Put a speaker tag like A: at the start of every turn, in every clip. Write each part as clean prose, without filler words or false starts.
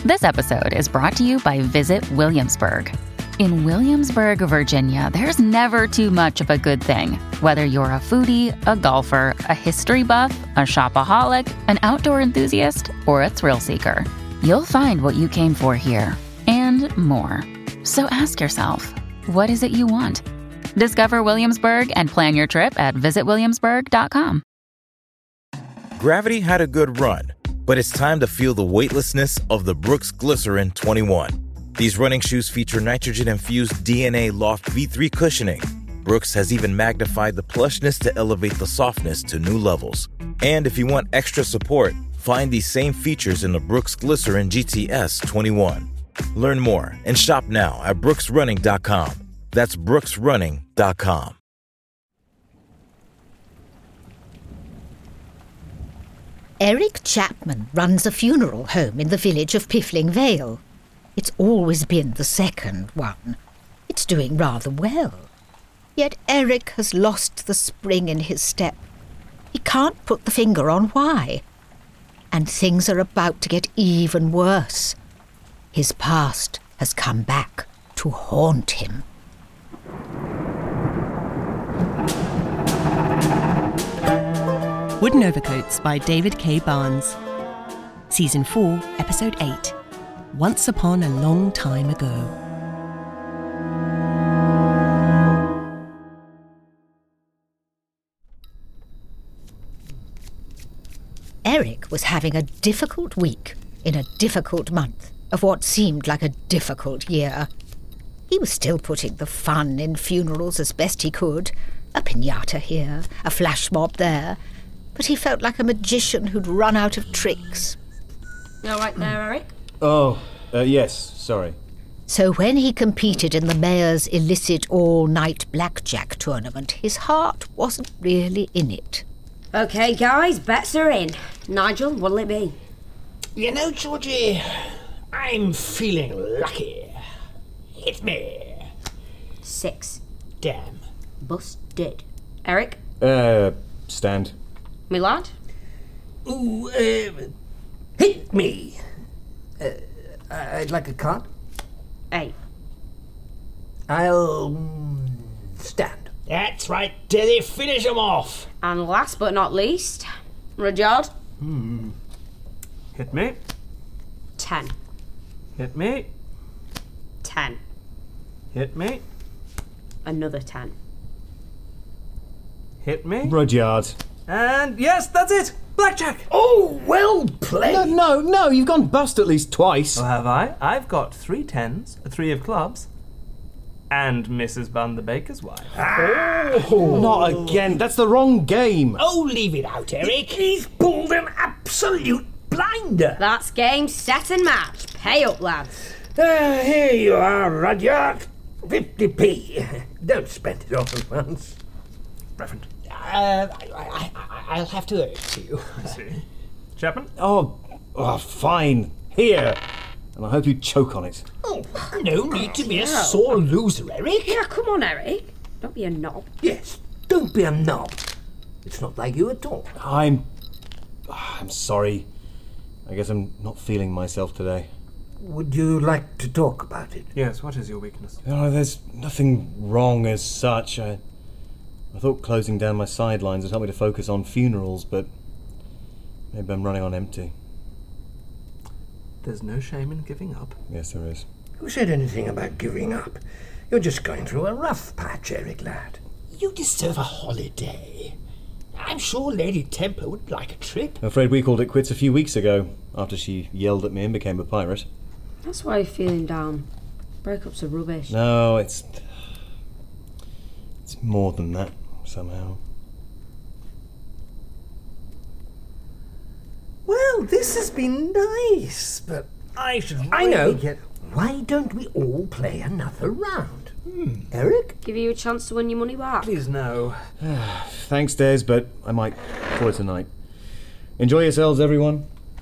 A: This episode is brought to you by Visit Williamsburg. In Williamsburg, Virginia, there's never too much of a good thing. Whether you're a foodie, a golfer, a history buff, a shopaholic, an outdoor enthusiast, or a thrill seeker, you'll find what you came for here and more. So ask yourself, what is it you want? Discover Williamsburg and plan your trip at visitwilliamsburg.com.
B: Gravity had a good run, but it's time to feel the weightlessness of the Brooks Glycerin 21. These running shoes feature nitrogen-infused DNA Loft V3 cushioning. Brooks has even magnified the plushness to elevate the softness to new levels. And if you want extra support, find these same features in the Brooks Glycerin GTS 21. Learn more and shop now at brooksrunning.com. That's brooksrunning.com.
C: Eric Chapman runs a funeral home in the village of Piffling Vale. It's always been the second one. It's doing rather well. Yet Eric has lost the spring in his step. He can't put the finger on why. And things are about to get even worse. His past has come back to haunt him.
D: Wooden Overcoats by David K. Barnes. Season 4, Episode 8. Once Upon a Long Time Ago.
C: Eric was having a difficult week in a difficult month of what seemed like a difficult year. He was still putting the fun in funerals as best he could. A piñata here, a flash mob there. But he felt like a magician who'd run out of tricks.
E: You all right there, Eric?
F: Oh, yes, sorry.
C: So when he competed in the mayor's illicit all-night blackjack tournament, his heart wasn't really in it.
E: OK, guys, bets are in. Nigel, what'll it be?
G: You know, Georgie, I'm feeling lucky. Hit me.
E: 6.
G: Damn.
E: Busted. Eric?
F: Stand.
E: Me lad?
G: Ooh, hit me. I'd like a card.
E: 8.
G: I'll stand. That's right, Dilly. Finish him off.
E: And last but not least, Rudyard?
F: Hit me.
E: 10.
F: Hit me.
E: 10.
F: Hit me.
E: Another 10.
F: Hit me. Rudyard. And yes, that's it. Blackjack.
G: Oh, well played.
F: No, you've gone bust at least twice.
H: Oh, have I? I've got 3 10s, a 3 of clubs, and Mrs. Bunn the baker's wife.
F: Oh. Not again. That's the wrong game.
G: Oh, leave it out, Eric. He's pulled an absolute blinder.
E: That's game, set and match. Pay up, lads.
G: Here you are, Rudyard. 50p. Don't spend it all at once.
H: Reverend.
G: I'll have to owe it to you.
H: I see. Chapman?
F: Oh, fine. Here. And I hope you choke on it.
G: Oh, no need to be a sore loser, Eric.
E: Yeah, come on, Eric. Don't be a knob.
G: Yes, don't be a knob. It's not like you at all.
F: I'm sorry. I guess I'm not feeling myself today.
G: Would you like to talk about it?
H: Yes, what is your weakness?
F: No, there's nothing wrong as such. I thought closing down my sidelines would help me to focus on funerals, but maybe I'm running on empty.
H: There's no shame in giving up.
F: Yes, there is.
G: Who said anything about giving up? You're just going through a rough patch, Eric lad. You deserve a holiday. I'm sure Lady Temper would like a trip.
F: I'm afraid we called it quits a few weeks ago, after she yelled at me and became a pirate.
E: That's why you're feeling down. Breakups are rubbish.
F: No, it's more than that, somehow.
G: Well, this has been nice, but I should really get... Why don't we all play another round? Eric?
E: Give you a chance to win your money back.
H: Please, no.
F: Thanks, Des, but I might call it a night. Enjoy yourselves, everyone.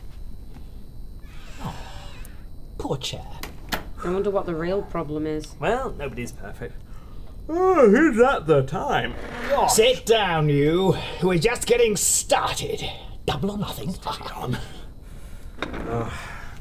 G: Oh, poor chap.
E: I wonder what the real problem is.
H: Well, nobody's perfect. Oh, who's at the time?
G: Oh. Sit down, you. We're just getting started. Double or nothing. On.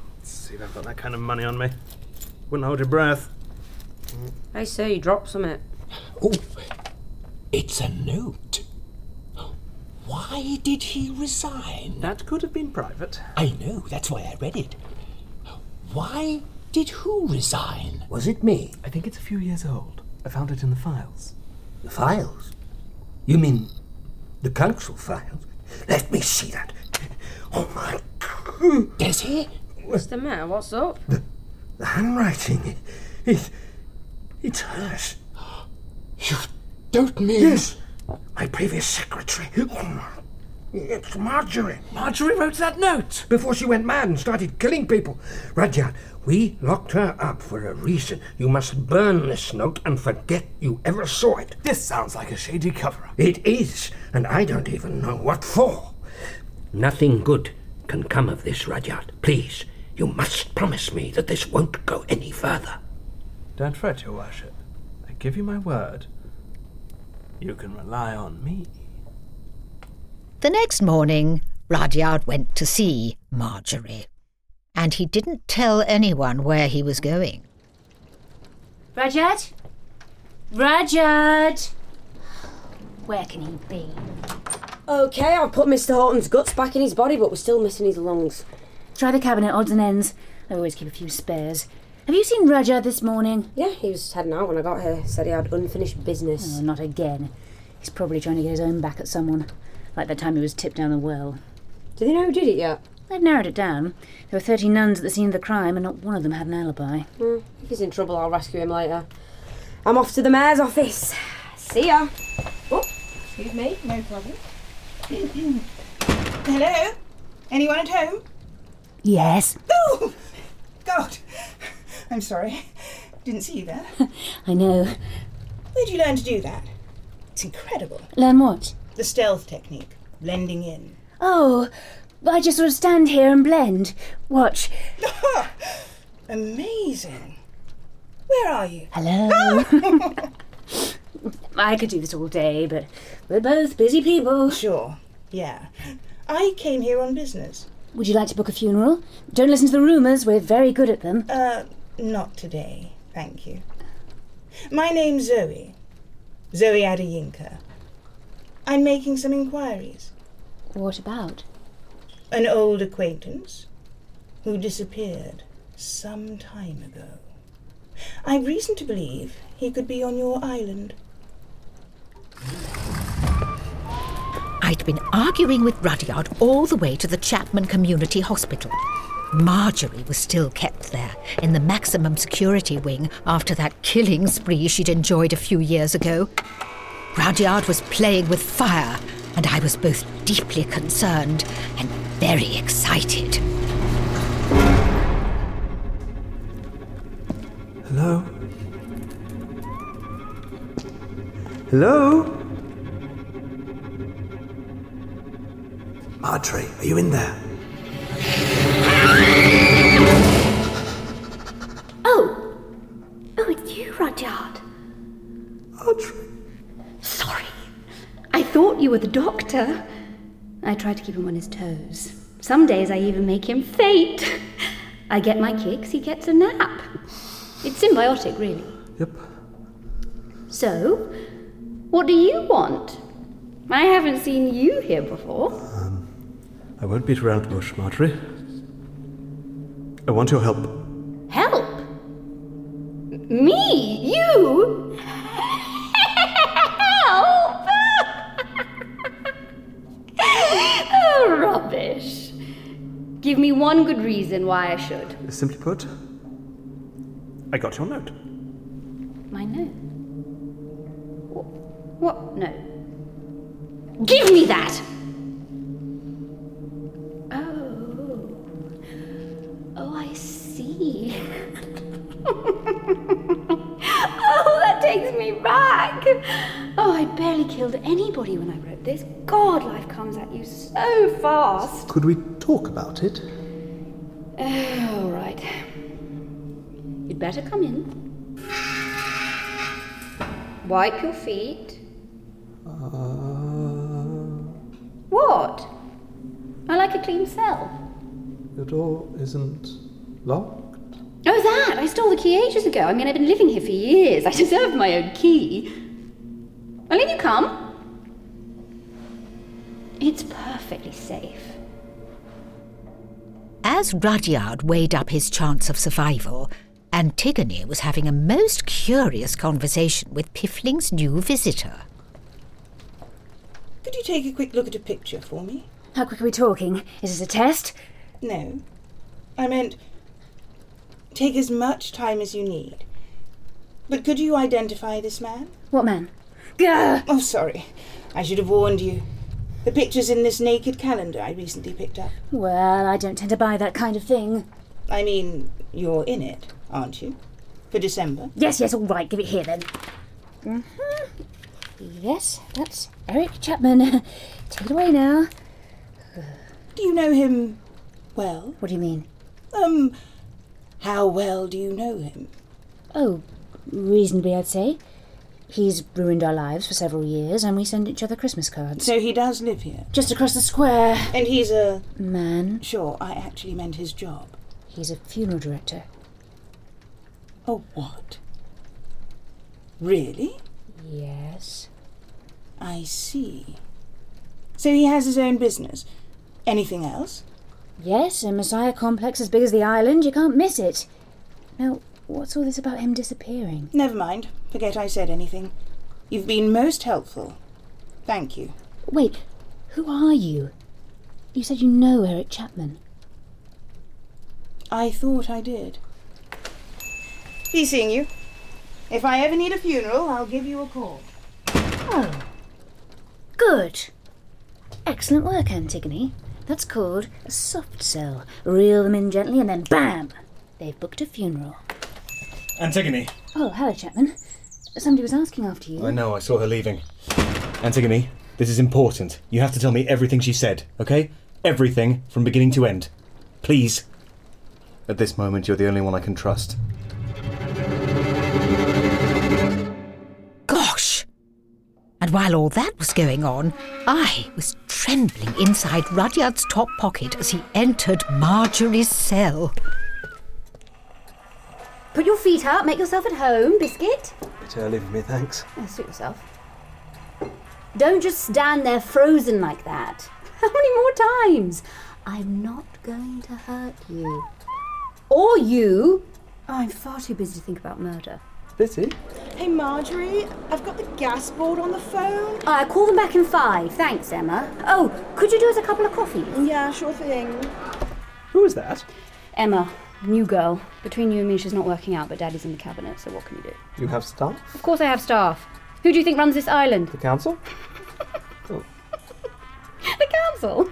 H: see if I've got that kind of money on me. Wouldn't hold your breath.
E: Hey, sir, you dropped something.
G: Oh, it's a note. Why did he resign?
H: That could have been private.
G: I know, that's why I read it. Why did who resign? Was it me?
H: I think it's a few years old. I found it in the files.
G: The files? You mean the council files? Let me see that. Oh my God. Desi?
E: What's the matter? What's up?
G: The handwriting. It's hers. You don't mean... Yes. My previous secretary. It's Marjorie.
H: Marjorie wrote that note?
G: Before she went mad and started killing people. Rudyard, we locked her up for a reason. You must burn this note and forget you ever saw it.
H: This sounds like a shady cover-up.
G: It is, and I don't even know what for. Nothing good can come of this, Rudyard. Please, you must promise me that this won't go any further.
H: Don't fret, your worship. I give you my word. You can rely on me.
C: The next morning, Rudyard went to see Marjorie, and he didn't tell anyone where he was going.
I: Rudyard? Rudyard! Where can he be?
E: Okay, I've put Mr. Horton's guts back in his body, but we're still missing his lungs.
I: Try the cabinet, odds and ends. I always keep a few spares. Have you seen Rudyard this morning?
E: Yeah, he was heading out when I got here. Said he had unfinished business.
I: Oh, not again. He's probably trying to get his own back at someone. Like the time he was tipped down the well.
E: Do they know who did it yet?
I: They've narrowed it down. There were 30 nuns at the scene of the crime and not one of them had an alibi.
E: If he's in trouble, I'll rescue him later. I'm off to the mayor's office. See ya. Oh, excuse me, no problem.
J: Hello? Anyone at home?
I: Yes.
J: Oh, God. I'm sorry. Didn't see you there.
I: I know.
J: Where'd you learn to do that? It's incredible.
I: Learn what?
J: The stealth technique. Blending in.
I: Oh, I just sort of stand here and blend. Watch.
J: Amazing. Where are you?
I: Hello. I could do this all day, but we're both busy people.
J: Sure, yeah. I came here on business.
I: Would you like to book a funeral? Don't listen to the rumours, we're very good at them.
J: Not today, thank you. My name's Zoe. Zoe Adeyinka. I'm making some inquiries.
I: What about?
J: An old acquaintance who disappeared some time ago. I've reason to believe he could be on your island.
C: I'd been arguing with Rudyard all the way to the Chapman Community Hospital. Marjorie was still kept there, in the maximum security wing after that killing spree she'd enjoyed a few years ago. Rudyard was playing with fire, and I was both deeply concerned and very excited.
K: Hello? Hello? Marjorie, are you in there?
I: Oh, it's you, Rudyard.
K: Marjorie.
I: Sorry. I thought you were the doctor. I try to keep him on his toes. Some days I even make him faint. I get my kicks, he gets a nap. It's symbiotic, really.
K: Yep.
I: So, what do you want? I haven't seen you here before.
K: I won't beat around the bush, Marjorie. I want your help.
I: Help? Me? You? Help? Oh, rubbish. Give me one good reason why I should.
K: Simply put, I got your note.
I: My note? What note? Give me that! Oh, I see. Oh, that takes me back. Oh, I barely killed anybody when I wrote this. God, life comes at you so fast.
K: Could we talk about it?
I: All right. You'd better come in. Wipe your feet. What? I like a clean cell.
K: Your door isn't
L: Locked?
I: Oh, that! I stole the key ages ago. I mean, I've been living here for years. I deserve my own key. Well, in you come. It's perfectly safe.
C: As Rudyard weighed up his chance of survival, Antigone was having a most curious conversation with Piffling's new visitor.
J: Could you take a quick look at a picture for me?
I: How quick are we talking? Is this a test?
J: No. I meant, take as much time as you need. But could you identify this man?
I: What man? Gah!
J: Oh, sorry. I should have warned you. The picture's in this naked calendar I recently picked up.
I: Well, I don't tend to buy that kind of thing.
J: I mean, you're in it, aren't you? For December?
I: Yes, all right, give it here then. Mm-hmm. Yes, that's Eric Chapman. Take it away now.
J: Do you know him well?
I: What do you mean?
J: How well do you know him?
I: Oh, reasonably, I'd say. He's ruined our lives for several years, and we send each other Christmas cards.
J: So he does live here?
I: Just across the square.
J: And he's a...
I: man?
J: Sure, I actually meant his job.
I: He's a funeral director.
J: Oh, what? Really?
I: Yes.
J: I see. So he has his own business. Anything else?
I: Yes, a Messiah complex as big as the island. You can't miss it. Now, what's all this about him disappearing?
J: Never mind. Forget I said anything. You've been most helpful. Thank you.
I: Wait, who are you? You said you know Eric Chapman.
J: I thought I did. Be seeing you. If I ever need a funeral, I'll give you a call.
I: Oh. Good. Excellent work, Antigone. That's called a soft sell. Reel them in gently and then bam! They've booked a funeral.
F: Antigone.
I: Oh, hello, Chapman. Somebody was asking after you.
F: I know, I saw her leaving. Antigone, this is important. You have to tell me everything she said, okay? Everything, from beginning to end. Please. At this moment, you're the only one I can trust.
C: Gosh! And while all that was going on, I was trembling inside Rudyard's top pocket as he entered Marjorie's cell.
I: Put your feet up, make yourself at home, Biscuit.
K: Bit early for me, thanks.
I: Suit yourself. Don't just stand there frozen like that. How many more times? I'm not going to hurt you. Or you. I'm far too busy to think about murder.
K: Busy?
M: Hey, Marjorie, I've got the gas board on the phone.
I: I'll call them back in 5. Thanks, Emma. Oh, could you do us a couple of coffees?
M: Yeah, sure thing.
K: Who is that?
I: Emma, new girl. Between you and me, she's not working out, but Daddy's in the cabinet, so what can you do?
K: Do you have staff?
I: Of course I have staff. Who do you think runs this island?
K: The council?
I: Oh. The council?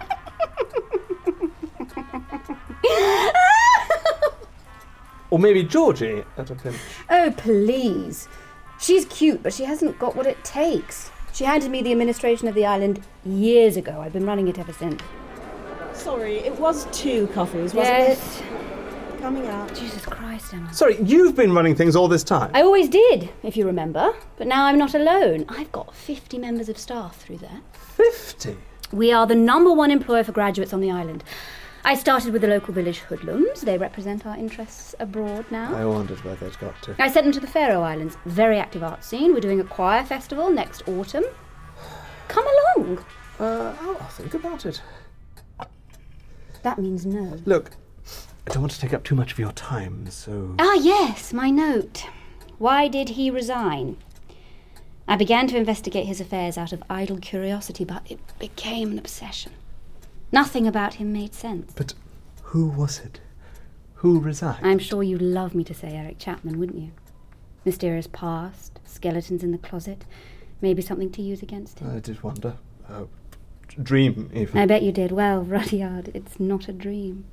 K: Or maybe Georgie at a pinch.
I: Oh, please. She's cute, but she hasn't got what it takes. She handed me the administration of the island years ago. I've been running it ever since.
M: Sorry, it was 2 coffees, wasn't
I: it?
M: Coming up.
I: Jesus Christ, Emma.
K: Sorry, you've been running things all this time?
I: I always did, if you remember. But now I'm not alone. I've got 50 members of staff through there.
K: 50?
I: We are the #1 employer for graduates on the island. I started with the local village hoodlums. They represent our interests abroad now.
K: I wondered where they'd got to.
I: I sent them to the Faroe Islands. Very active art scene. We're doing a choir festival next autumn. Come along.
K: I'll think about it.
I: That means no.
K: Look, I don't want to take up too much of your time, so...
I: Ah, yes, my note. Why did he resign? I began to investigate his affairs out of idle curiosity, but it became an obsession. Nothing about him made sense.
K: But who was it? Who resigned?
I: I'm sure you'd love me to say Eric Chapman, wouldn't you? Mysterious past, skeletons in the closet, maybe something to use against him.
K: I did wonder. Dream, even.
I: I bet you did. Well, Rudyard, it's not a dream.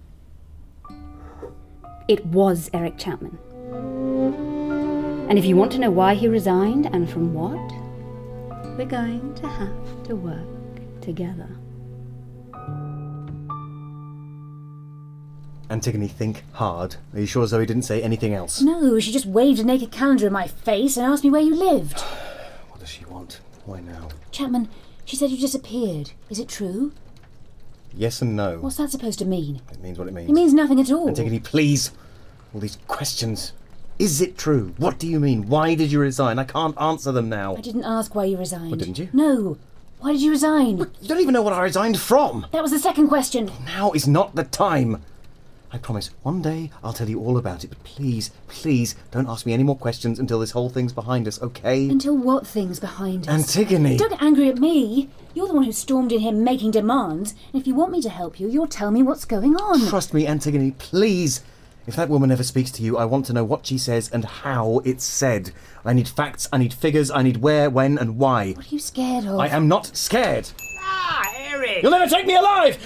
I: It was Eric Chapman. And if you want to know why he resigned and from what, we're going to have to work together.
F: Antigone, think hard. Are you sure Zoe didn't say anything else?
I: No, she just waved a naked calendar in my face and asked me where you lived.
F: What does she want? Why now?
I: Chapman, she said you disappeared. Is it true?
F: Yes and no.
I: What's that supposed to mean?
F: It means what it means.
I: It means nothing at all.
F: Antigone, please. All these questions. Is it true? What do you mean? Why did you resign? I can't answer them now.
L: I didn't ask why you resigned.
F: What, didn't you?
L: No. Why did you resign?
F: But you don't even know what I resigned from.
L: That was the second question.
F: Now is not the time. I promise, one day I'll tell you all about it, but please, please, don't ask me any more questions until this whole thing's behind us, okay?
L: Until what thing's behind us?
F: Antigone!
L: Don't get angry at me. You're the one who stormed in here making demands, and if you want me to help you, you'll tell me what's going on.
F: Trust me, Antigone, please. If that woman ever speaks to you, I want to know what she says and how it's said. I need facts, I need figures, I need where, when, and why.
L: What are you scared of?
F: I am not scared.
G: Ah, Eric!
F: You'll never take me alive!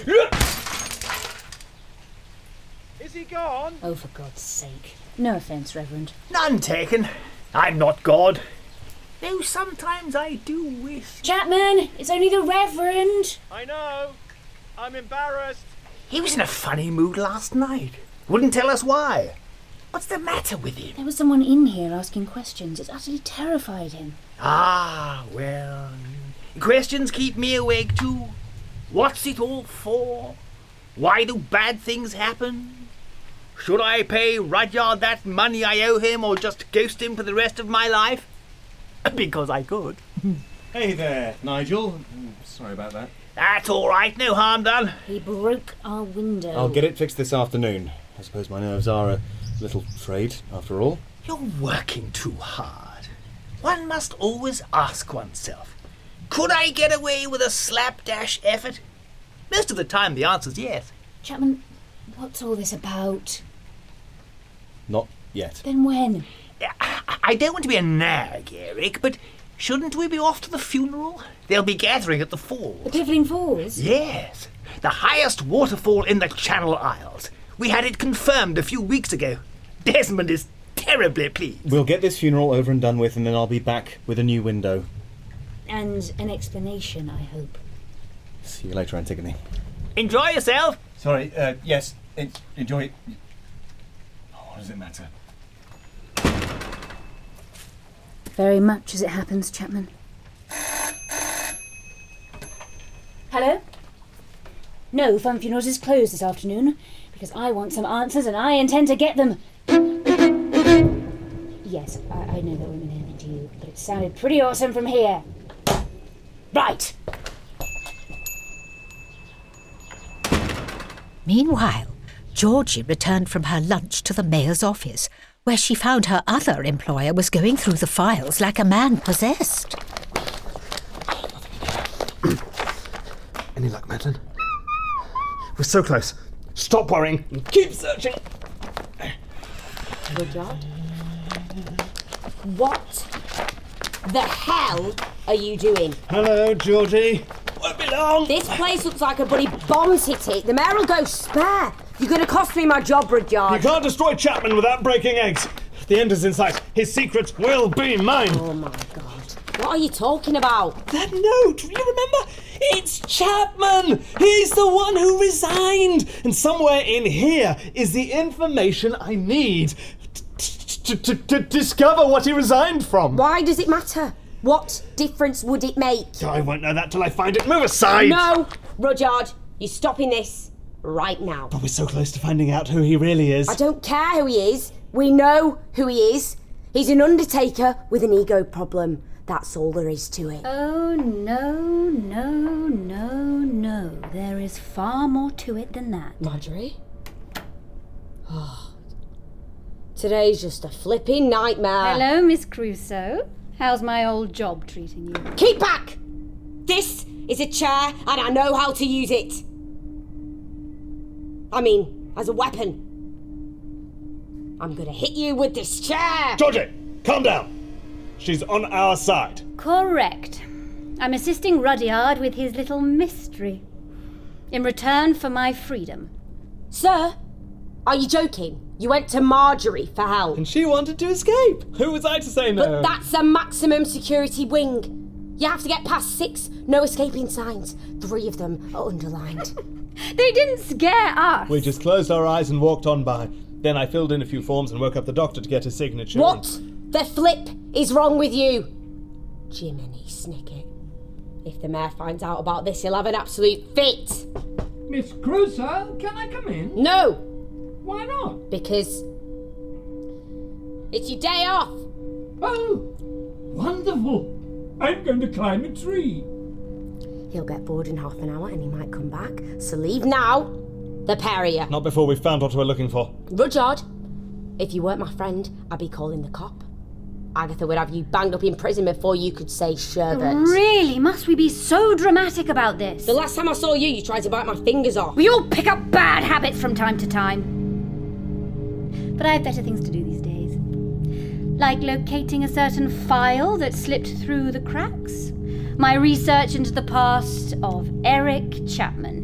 G: Is he gone?
L: Oh, for God's sake. No offence, Reverend.
G: None taken. I'm not God. Though sometimes I do wish...
L: Chapman, it's only the Reverend.
N: I know. I'm embarrassed.
G: He was in a funny mood last night. Wouldn't tell us why. What's the matter with him?
L: There was someone in here asking questions. It utterly terrified him.
G: Ah, well... Questions keep me awake too. What's it all for? Why do bad things happen? Should I pay Rudyard that money I owe him or just ghost him for the rest of my life? Because I could.
F: Hey there, Nigel. Sorry about that.
G: That's all right, no harm done.
L: He broke our window.
F: I'll get it fixed this afternoon. I suppose my nerves are a little frayed, after all.
G: You're working too hard. One must always ask oneself, could I get away with a slapdash effort? Most of the time the answer's yes.
L: Chapman, what's all this about?
F: Not yet.
L: Then when?
G: I don't want to be a nag, Eric, but shouldn't we be off to the funeral? They'll be gathering at the falls.
L: The Piffling Falls?
G: Yes. The highest waterfall in the Channel Isles. We had it confirmed a few weeks ago. Desmond is terribly pleased.
F: We'll get this funeral over and done with, and then I'll be back with a new window.
L: And an explanation, I hope.
F: See you later, Antigone.
G: Enjoy yourself.
F: Sorry, yes, enjoy... Oh, what does it matter?
L: Very much as it happens, Chapman. Hello? No, Fun Funerals is closed this afternoon because I want some answers and I intend to get them. Yes, I know that won't mean anything to you, but it sounded pretty awesome from here. Right.
C: Meanwhile, Georgie returned from her lunch to the mayor's office, where she found her other employer was going through the files like a man possessed.
K: Any luck, Madeline? We're so close. Stop worrying and keep searching.
E: Rudyard? What the hell are you doing?
K: Hello, Georgie. Won't be long.
E: This place looks like a bloody bomb's hit it. The mayor will go spare. You're going to cost me my job, Rudyard.
N: You can't destroy Chapman without breaking eggs. The end is in sight. His secrets will be mine.
E: Oh, my God. What are you talking about?
N: That note, you remember? It's Chapman! He's the one who resigned! And somewhere in here is the information I need to discover what he resigned from.
E: Why does it matter? What difference would it make?
N: I won't know that till I find it. Move aside!
E: No! Rudyard, you're stopping this right now.
N: But we're so close to finding out who he really is.
E: I don't care who he is. We know who he is. He's an undertaker with an ego problem. That's all there is to it.
L: Oh, no. There is far more to it than that.
E: Marjorie? Oh. Today's just a flipping nightmare.
L: Hello, Miss Crusoe. How's my old job treating you?
E: Keep back! This is a chair and I know how to use it. I mean, as a weapon. I'm gonna hit you with this chair!
N: Georgie, calm down. She's on our side.
L: Correct. I'm assisting Rudyard with his little mystery. In return for my freedom.
E: Sir, are you joking? You went to Marjorie for help.
N: And she wanted to escape. Who was I to say no?
E: But that's a maximum security wing. You have to get past 6 no escaping signs. 3 of them are underlined.
L: They didn't scare us.
N: We just closed our eyes and walked on by. Then I filled in a few forms and woke up the doctor to get his signature.
E: What the flip is wrong with you? Jiminy Snicket. If the mayor finds out about this, he'll have an absolute fit.
O: Miss Crusoe, can I come in?
E: No.
O: Why not?
E: Because It's your day off.
O: Oh, wonderful. I'm going to climb a tree.
E: He'll get bored in half an hour and he might come back. So leave now. The pair of you.
K: Not before we've found what we're looking for.
E: Rudyard, if you weren't my friend, I'd be calling the cop. Agatha would have you banged up in prison before you could say sherbet.
I: Really? Must we be so dramatic about this?
E: The last time I saw you, you tried to bite my fingers off.
I: We all pick up bad habits from time to time. But I have better things to do these days. Like locating a certain file that slipped through the cracks. My research into the past of Eric Chapman.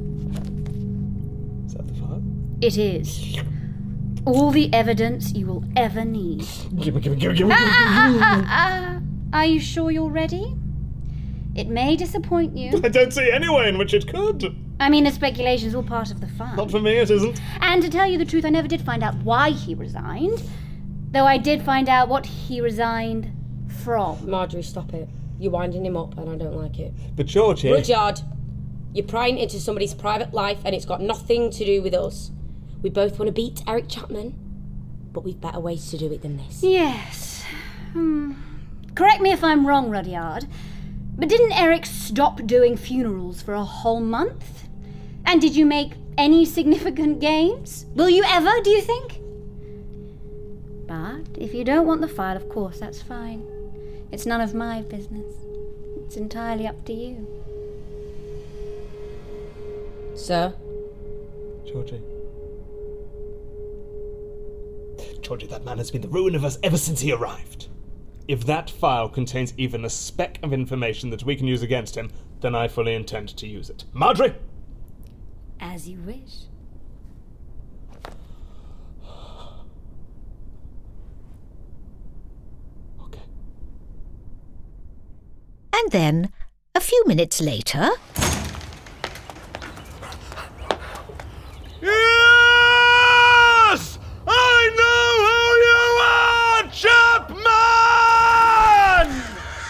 K: Is that the file?
I: It is. All the evidence you will ever need.
K: Give me.
I: Are you sure you're ready? It may disappoint you.
K: I don't see any way in which it could.
I: I mean, the speculation's all part of the fun.
K: Not for me, it isn't.
I: And to tell you the truth, I never did find out why he resigned. Though I did find out what he resigned from.
E: Marjorie, stop it. You're winding him up and I don't like it.
K: But Georgie...
E: Rudyard, you're prying into somebody's private life and it's got nothing to do with us. We both want to beat Eric Chapman, but we've better ways to do it than this.
I: Yes. Correct me if I'm wrong, Rudyard, but didn't Eric stop doing funerals for a whole month? And did you make any significant gains? Will you ever, do you think? But if you don't want the file, of course, that's fine. It's none of my business. It's entirely up to you.
E: Sir?
K: Georgie, that man has been the ruin of us ever since he arrived. If that file contains even a speck of information that we can use against him, then I fully intend to use it. Marjorie!
I: As you wish.
C: And then, a few minutes later...
N: Yes! I know who you are, Chapman!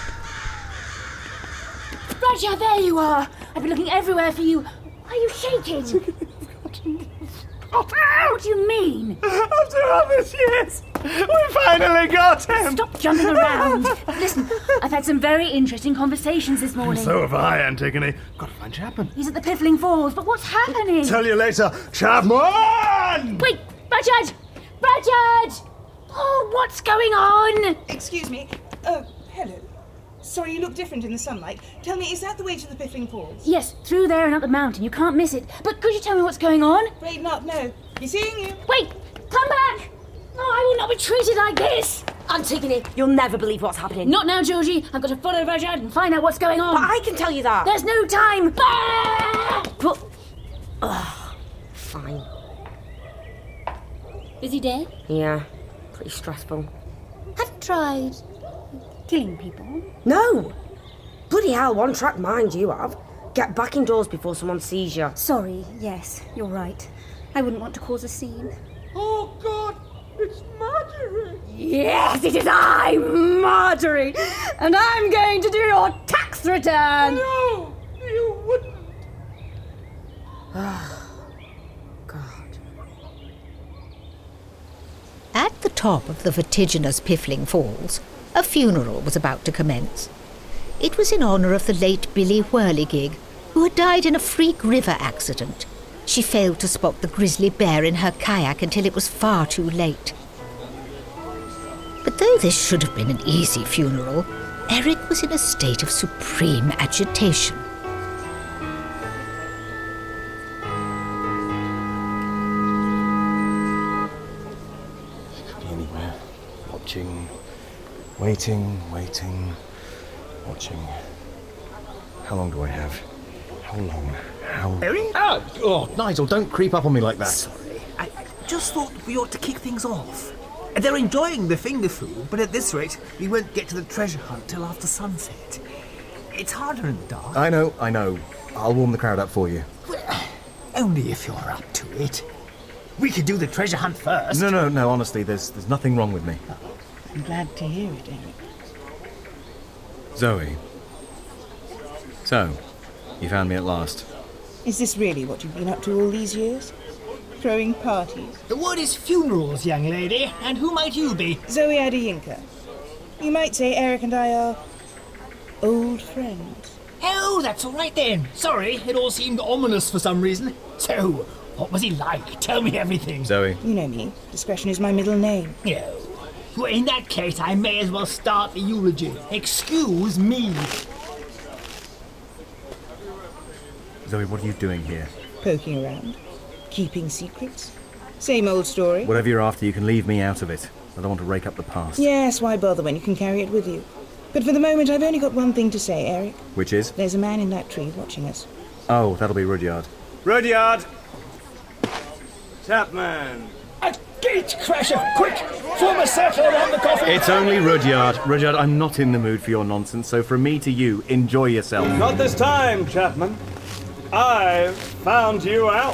L: Roger, there you are. I've been looking everywhere for you. Why are you shaking? What do you mean?
N: After all these years, we finally got him!
L: Stop jumping around. Listen, I've had some very interesting conversations this morning.
N: So have I, Antigone. Got to find Chapman.
L: He's at the Piffling Falls, but what's happening?
N: Tell you later, Chapman!
L: Wait, Rudyard! Rudyard! Oh, what's going on?
J: Excuse me. Oh, hello. Sorry, you look different in the sunlight. Tell me, is that the way to the Piffling Falls?
L: Yes, through there and up the mountain. You can't miss it. But could you tell me what's going on?
J: Afraid not, no. Be seeing you.
L: Wait! Come back! No, I will not be treated like this!
E: Antigone, you'll never believe what's happening.
L: Not now, Georgie. I've got to follow Rudyard and find out what's going on.
E: But I can tell you that.
L: There's no time.
E: But... fine.
L: Busy day?
E: Yeah, pretty stressful.
L: Have you tried killing people?
E: No! Bloody hell, one-track mind you have. Get back indoors before someone sees you.
I: Sorry, yes, you're right. I wouldn't want to cause a scene.
N: Oh, God! It's Marjorie!
L: Yes, it is I, Marjorie! And I'm going to do your tax return!
N: No! You wouldn't!
E: God.
C: At the top of the vertiginous Piffling Falls, a funeral was about to commence. It was in honour of the late Billy Whirligig, who had died in a freak river accident. She failed to spot the grizzly bear in her kayak until it was far too late. But though this should have been an easy funeral, Eric was in a state of supreme agitation.
F: Anywhere. Watching. Waiting. Watching. How long do I have? How long?
G: Eric?
F: Oh, Nigel, don't creep up on me like that.
G: Sorry. I just thought we ought to kick things off. They're enjoying the finger food, but at this rate, we won't get to the treasure hunt till after sunset. It's harder in the dark.
F: I know. I'll warm the crowd up for you.
G: Well, only if you're up to it. We could do the treasure hunt first.
F: No, honestly, there's nothing wrong with me.
J: I'm glad to hear it, Eric.
F: Zoe. So, you found me at last.
J: Is this really what you've been up to all these years? throwing parties.
G: The word is funerals, young lady, and who might you be?
J: Zoe Adeyinka. You might say Eric and I are old friends.
G: Oh, that's all right then. Sorry, it all seemed ominous for some reason. So, what was he like? Tell me everything.
F: Zoe.
J: You know me. Discretion is my middle name.
G: No. Well, in that case, I may as well start the eulogy. Excuse me.
F: Zoe, what are you doing here?
J: Poking around. Keeping secrets. Same old story.
F: Whatever you're after, you can leave me out of it. I don't want to rake up the past.
J: Yes, why bother when you can carry it with you? But for the moment, I've only got one thing to say, Eric.
F: Which is?
J: There's a man in that tree watching us.
F: Oh, that'll be Rudyard.
K: Rudyard! Chapman!
G: A gate crasher! Quick! Form a circle around the coffin!
F: It's only Rudyard. Rudyard, I'm not in the mood for your nonsense, so from me to you, enjoy yourself.
K: Not this time, Chapman. I found you out.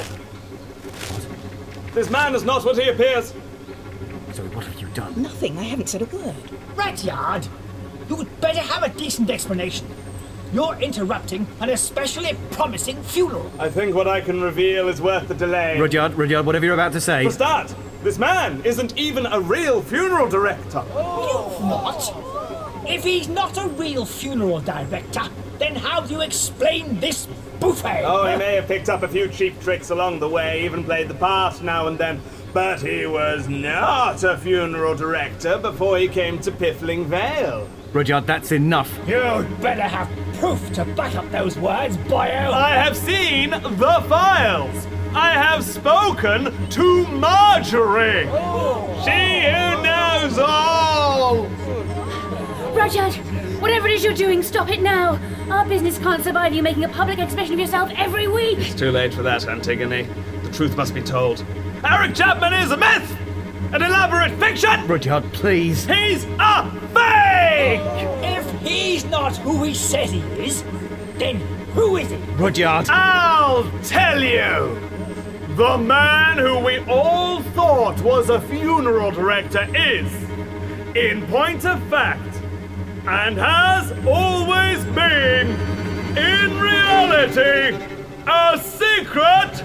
K: This man is not what he appears.
F: Zoe, what have you done?
J: Nothing. I haven't said a word.
G: Rudyard! You would better have a decent explanation. You're interrupting an especially promising funeral.
K: I think what I can reveal is worth the delay.
F: Rudyard, whatever you're about to say.
K: For start, this man isn't even a real funeral director.
G: What? If he's not a real funeral director, then how do you explain this buffet?
K: Oh, he may have picked up a few cheap tricks along the way, even played the part now and then. But he was not a funeral director before he came to Piffling Vale.
F: Rudyard, that's enough.
G: You'd better have proof to back up those words, boyo.
K: I have seen the files. I have spoken to Marjorie. She who knows all.
L: Rudyard, whatever it is you're doing, stop it now. Our business can't survive you making a public expression of yourself every week.
K: It's too late for that, Antigone. The truth must be told. Eric Chapman is a myth! An elaborate fiction!
F: Rudyard, please.
K: He's a fake!
G: If he's not who he says he is, then who is he?
F: Rudyard!
K: I'll tell you! The man who we all thought was a funeral director is, in point of fact, and has always been, in reality, a secret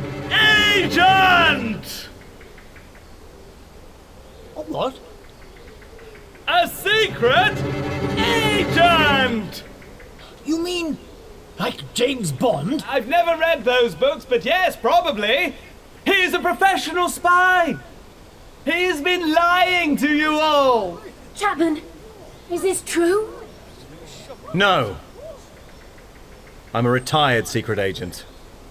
K: agent!
G: What?
K: A secret agent!
G: You mean like James Bond?
K: I've never read those books, but yes, probably. He's a professional spy. He's been lying to you all.
L: Chapman, is this true?
F: No. I'm a retired secret agent.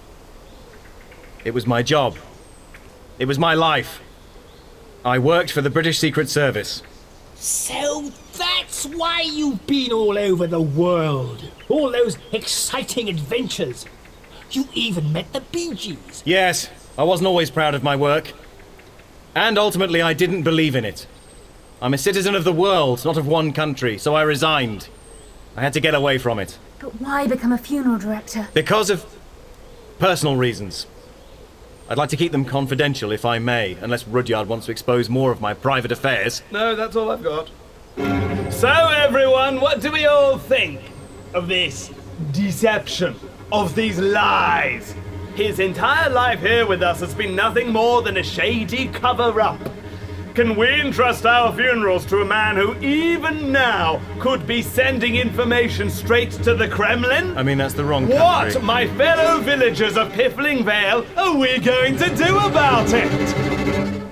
F: It was my job. It was my life. I worked for the British Secret Service.
G: So that's why you've been all over the world. All those exciting adventures. You even met the Bee Gees.
F: Yes, I wasn't always proud of my work. And ultimately, I didn't believe in it. I'm a citizen of the world, not of one country, so I resigned. I had to get away from it.
L: But why become a funeral director?
F: Because of personal reasons. I'd like to keep them confidential, if I may, unless Rudyard wants to expose more of my private affairs.
K: No, that's all I've got. So, everyone, what do we all think of this deception, of these lies? His entire life here with us has been nothing more than a shady cover-up. Can we entrust our funerals to a man who even now could be sending information straight to the Kremlin?
F: I mean, that's the wrong country.
K: What, my fellow villagers of Piffling Vale, are we going to do about it?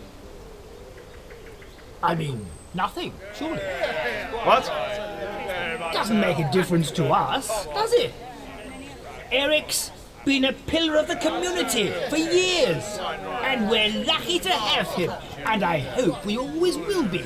G: I mean, nothing, surely.
K: What?
G: Doesn't make a difference to us, does it? Eric's been a pillar of the community for years, and we're lucky to have him, and I hope we always will be.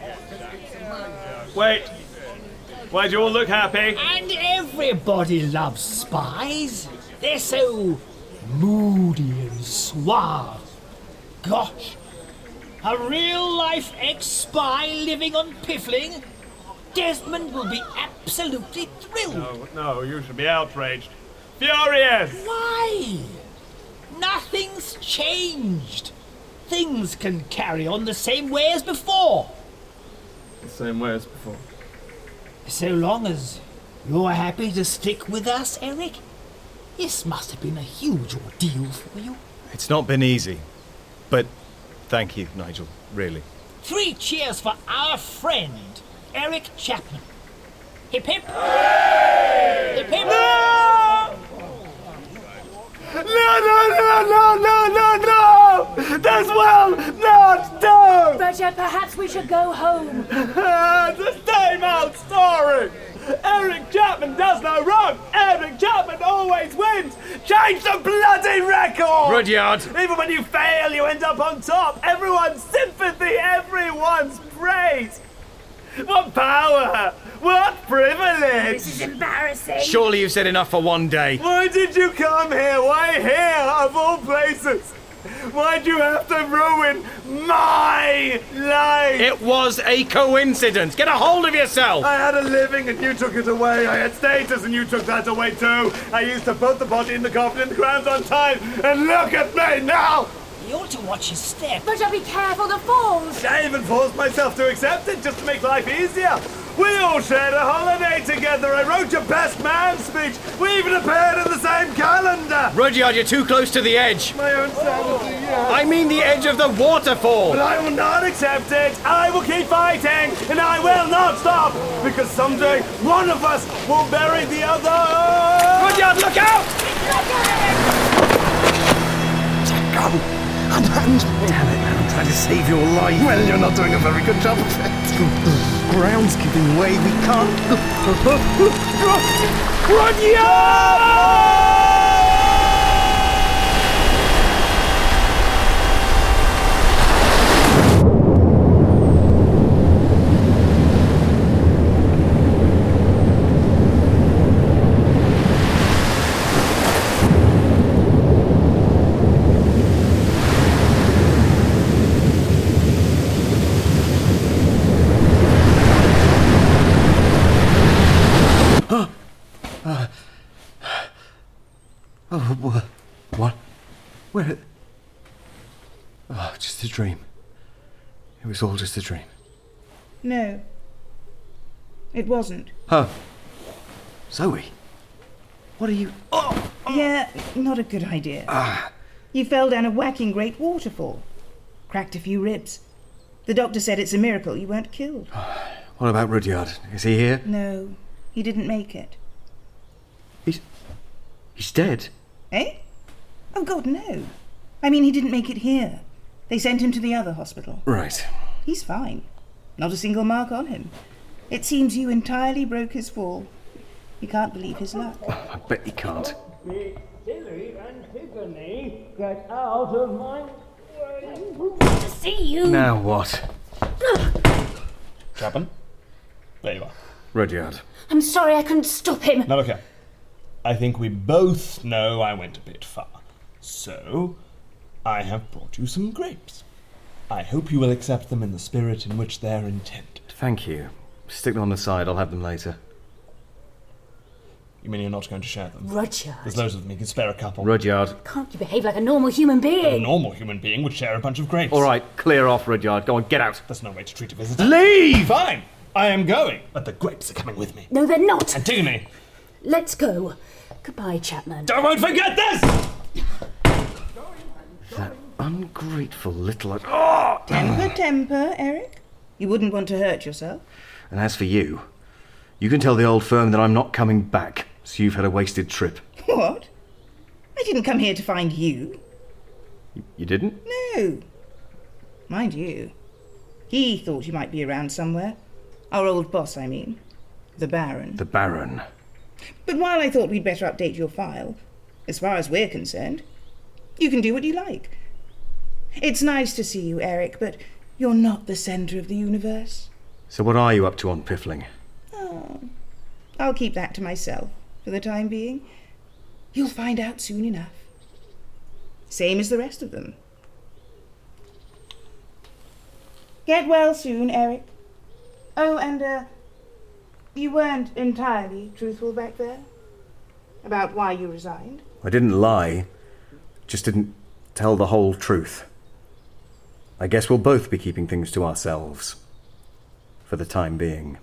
K: Wait, why'd you all look happy?
G: And everybody loves spies. They're so moody and suave. Gosh, a real-life ex-spy living on Piffling? Desmond will be absolutely thrilled.
K: No, you should be outraged. Furious!
G: Why? Nothing's changed. Things can carry on the same way as before.
K: The same way as before.
G: So long as you're happy to stick with us, Eric. This must have been a huge ordeal for you.
F: It's not been easy. But thank you, Nigel, really.
P: 3 cheers for our friend, Eric Chapman. Hip hip. Hip hip.
K: No! No! This will not do!
L: Rudyard, perhaps we should go home.
K: The same old story! Eric Chapman does no wrong! Eric Chapman always wins! Change the bloody record!
F: Rudyard!
K: Even when you fail, you end up on top! Everyone's sympathy, everyone's praise! What power! What privilege!
L: This is embarrassing.
F: Surely you've said enough for one day.
K: Why did you come here? Why here, of all places? Why'd you have to ruin my life?
F: It was a coincidence. Get a hold of yourself.
K: I had a living and you took it away. I had status and you took that away too. I used to put the body in the coffin in the ground on time. And look at me now!
P: He ought to watch his step.
L: Rudyard, be careful, the falls.
K: I even forced myself to accept it just to make life easier. We all shared a holiday together. I wrote your best man speech. We even appeared in the same calendar.
F: Rudyard, you're too close to the edge.
K: My own sanity, yes.
F: I mean the edge of the waterfall.
K: But I will not accept it. I will keep fighting, and I will not stop, because someday one of us will bury the other.
F: Rudyard, look out!
K: Go. Unhand me.
F: Damn it, man, I'm trying to save your life.
K: Well, you're not doing a very good job of it.
F: Ground's giving way, we can't...
K: Rudyard!
F: What? Where? Oh, just a dream. It was all just a dream.
J: No. It wasn't.
F: Oh. Zoe. What are you...
J: Oh! Yeah, not a good idea. You fell down a whacking great waterfall. Cracked a few ribs. The doctor said it's a miracle you weren't killed.
F: What about Rudyard? Is he here?
J: No, he didn't make it.
F: He's dead?
J: Eh? Oh, God, no. I mean, he didn't make it here. They sent him to the other hospital.
F: Right.
J: He's fine. Not a single mark on him. It seems you entirely broke his fall. You can't believe his luck.
F: I bet he can't.
P: Silly Antigone, get out of my way.
L: To see you.
F: Now what?
K: Chapman? There you are.
F: Rudyard.
L: I'm sorry I couldn't stop him.
K: Now look here. I think we both know I went a bit far. So, I have brought you some grapes. I hope you will accept them in the spirit in which they're intended.
F: Thank you. Stick them on the side, I'll have them later.
K: You mean you're not going to share them?
L: Rudyard.
K: There's loads of them, you can spare a couple.
F: Rudyard.
L: Can't you behave like a normal human being?
K: A normal human being would share a bunch of grapes.
F: All right, clear off, Rudyard. Go on, get out.
K: That's no way to treat a visitor.
F: Leave!
K: Fine, I am going, but the grapes are coming with me.
L: No, they're not.
K: Antigone!
L: Let's go. Goodbye, Chapman.
K: Don't forget this!
F: That ungrateful little... Oh!
J: Temper, Eric. You wouldn't want to hurt yourself.
F: And as for you, you can tell the old firm that I'm not coming back, so you've had a wasted trip.
J: What? I didn't come here to find you.
F: You didn't?
J: No. Mind you, he thought you might be around somewhere. Our old boss, I mean. The Baron.
F: The Baron.
J: But while I thought we'd better update your file, as far as we're concerned, you can do what you like. It's nice to see you, Eric, but you're not the centre of the universe.
F: So what are you up to on Piffling?
J: Oh, I'll keep that to myself for the time being. You'll find out soon enough. Same as the rest of them. Get well soon, Eric. Oh, and, you weren't entirely truthful back there? About why you resigned?
F: I didn't lie. Just didn't tell the whole truth. I guess we'll both be keeping things to ourselves. For the time being.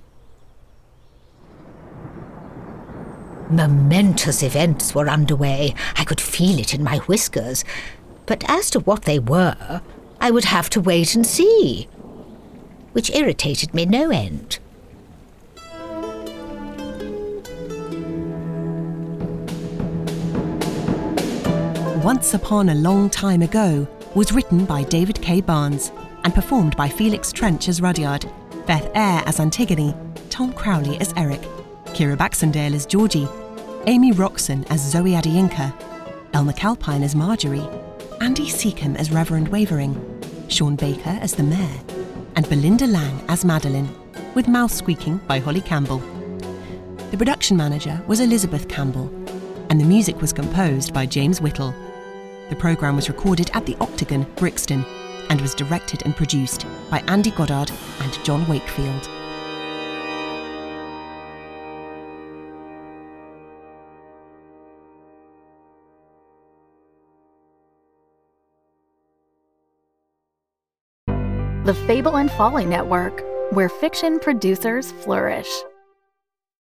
C: Momentous events were underway. I could feel it in my whiskers. But as to what they were, I would have to wait and see, which irritated me no end.
D: Once Upon a Long Time Ago was written by David K. Barnes and performed by Felix Trench as Rudyard, Beth Eyre as Antigone, Tom Crowley as Eric, Kira Baxendale as Georgie, Amy Roxon as Zoe Adeyinka, Elmer Calpine as Marjorie, Andy Seacombe as Reverend Wavering, Sean Baker as the Mayor, and Belinda Lang as Madeline, with mouth squeaking by Holly Campbell. The production manager was Elizabeth Campbell, and the music was composed by James Whittle. The programme was recorded at the Octagon, Brixton, and was directed and produced by Andy Goddard and John Wakefield.
Q: The Fable and Folly Network, where fiction producers flourish.